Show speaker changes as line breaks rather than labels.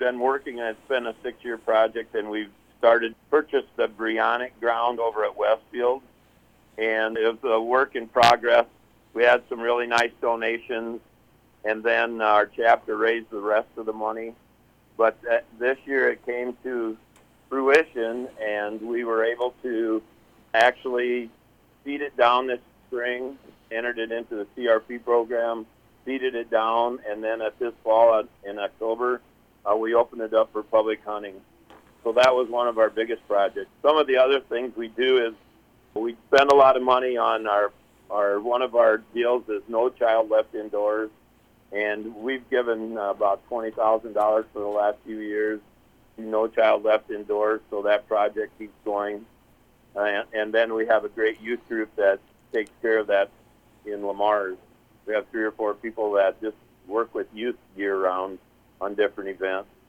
been working, and it's been a 6-year project, and we've purchased the Brionic ground over at Westfield, and it was a work in progress. We had some really nice donations, and then our chapter raised the rest of the money. But this year it came to fruition, and we were able to actually seed it down this spring, entered it into the CRP program, seeded it down, and then at this fall in October, we opened it up for public hunting. So that was one of our biggest projects. Some of the other things we do is we spend a lot of money on one of our deals is No Child Left Indoors, and we've given about $20,000 for the last few years to No Child Left Indoors, so that project keeps going. And then we have a great youth group that takes care of that in Lamars. We have 3 or 4 people that just work with youth year-round on different events.